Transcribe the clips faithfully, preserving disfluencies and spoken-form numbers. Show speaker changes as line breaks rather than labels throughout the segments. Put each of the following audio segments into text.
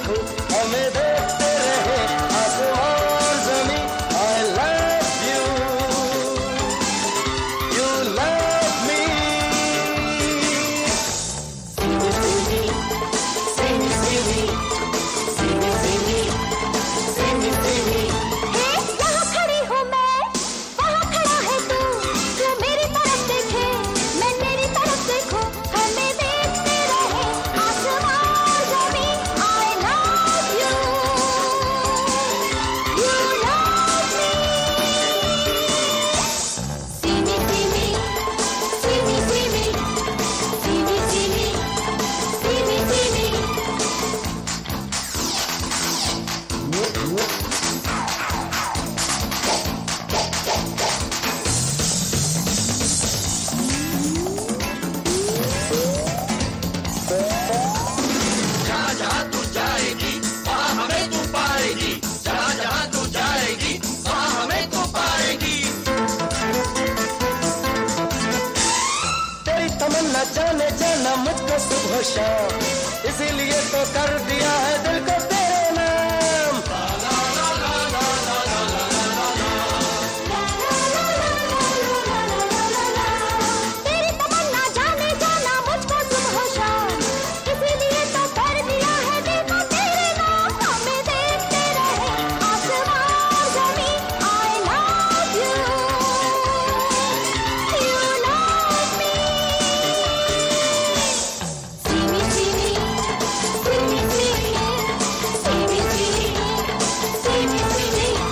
देखूं, हमें देखते रहे आसमां और ज़मीं। I love you, you love me. See me, see me, see me, see me, see me, see me, see me.
हे यहाँ खड़ी हूँ मैं, वहाँ खड़ा है तू, तू मेरी तरफ देखे, मैं तेरी तरफ देखूं, हमें देखते रहे आसमां और ज़मीं। I love you, you love me. See me, see me, see me, see me, see me, see me, see me, see me.
जहाँ जहाँ तू जाएगी वहाँ हमें तू पाएगी, जहाँ जहाँ तू जाएगी वहाँ हमें तू पाएगी।
तेरी तमन्ना जाने जाना मुझको सुबह शाम, इसीलिए तो कर दिया है दिल को तेरे नाम।
तेरी तमन्ना जाने जाना मुझको सुबह शाम, इसीलिए तो कर दिया है दिल को तेरे नाम। हमें देखते रहे आसमां और ज़मीं। I love you, you love me. See me, see me, see me, see me, see me, see me, see me, see me.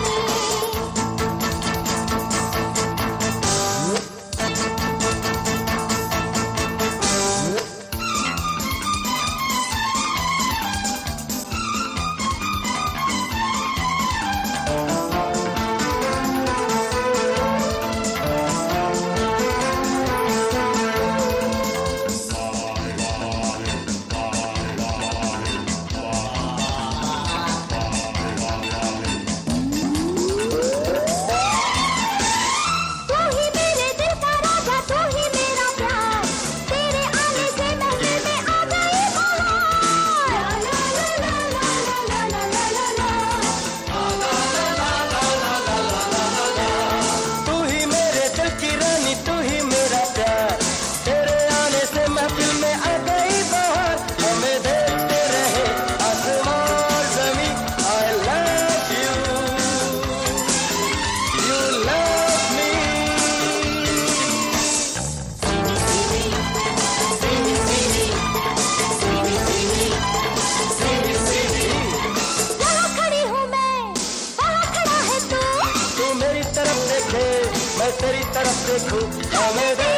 तू ही मेरे दिल का राजा, तू ही मेरा प्यार, तेरे आने से महफिल में आ गई बहार। ला ला ला ला ला ला ला ला ला।
तू ही मेरे दिल की रानी, तू ही मेरा प्यार, तेरे आने से महफिल में आ गई बहार। हमें देखते रहे आसमां और ज़मीं। I love you, you love me. See me, see me, see me, see me, see me, see me.
यहाँ खड़ी हूँ मैं, वहाँ खड़ा है तू,
तू मेरी तरफ देखे, मैं तेरी तरफ देखूं, हमें